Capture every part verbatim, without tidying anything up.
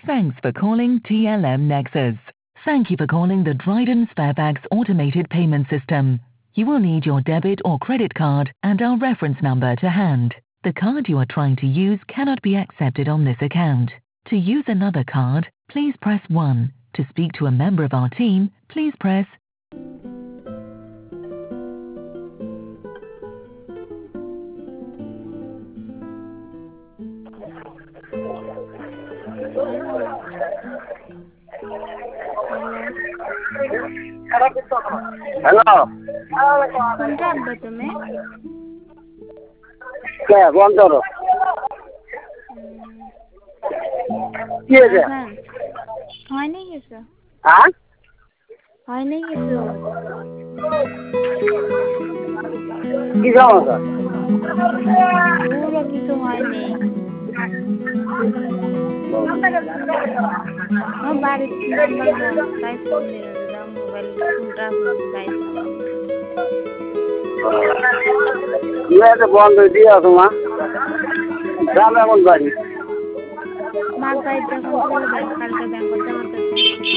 Thanks for calling T L M Nexus. Thank you for calling the Dryden Sparebags automated payment system. You will need your debit or credit card and our reference number to hand. The card you are trying to use cannot be accepted on this account. To use another card, please press one. To speak to a member of our team, please press hello কোনটা আনবা তুমি? কে বন্ধ করো কি হয়েছে? হয়নি কিছু। হ্যাঁ হয়নি কিছু। কি সমস্যা? পুরো কিছু হয়নি। আমার বাড়ির নাম্বার বন্ধ, তাই ফোন দিলাম। মোবাইল ফোনটা পাইছি। ইয়ে বন্ধ দিয়ে তোমার গ্রামে এমন বাড়ি মার বাড়ির যখন ছিল ব্যাংক কালকে ব্যাংক করতে পারতেছে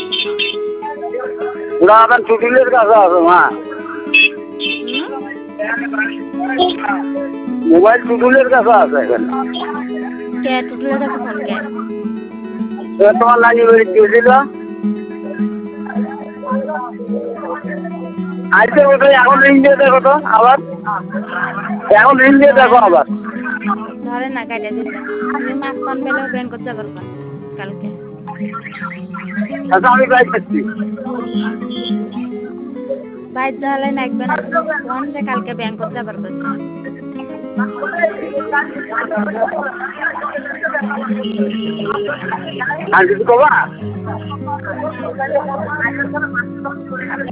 ওরা এখন টুটুলের কাছে আছে মা মোবাইল টুটুলের কাছে আছে এখানে কে টুটুলের কাছে ফোন কে তোমার নানি বাড়ি দিয়েছিল আজকে কোথায় এখন রিং দিয়ে দেখো তো আবার এখন রিং দিয়ে দেখো আবার ধরে না কাটে দিতে তুমি মাছ পান পেলেও ব্যাংক করতে পারবা কালকে আচ্ছা আমি বাইক করছি বাইক ধরলে নাকবে না ফোন যে কালকে ব্যাংক করতে পারবে আর কিছু কবা